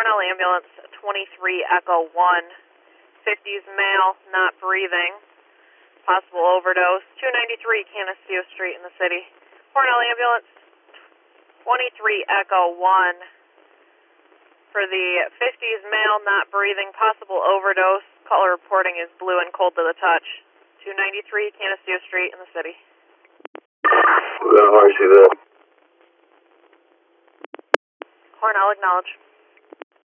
Cornell Ambulance 23 Echo 1, 50s male, not breathing, possible overdose, 293 Canisteo Street in the city. Cornell Ambulance 23 Echo 1, for the 50s male, not breathing, possible overdose, caller reporting is blue and cold to the touch, 293 Canisteo Street in the city. How do you see that? Cornell, acknowledge.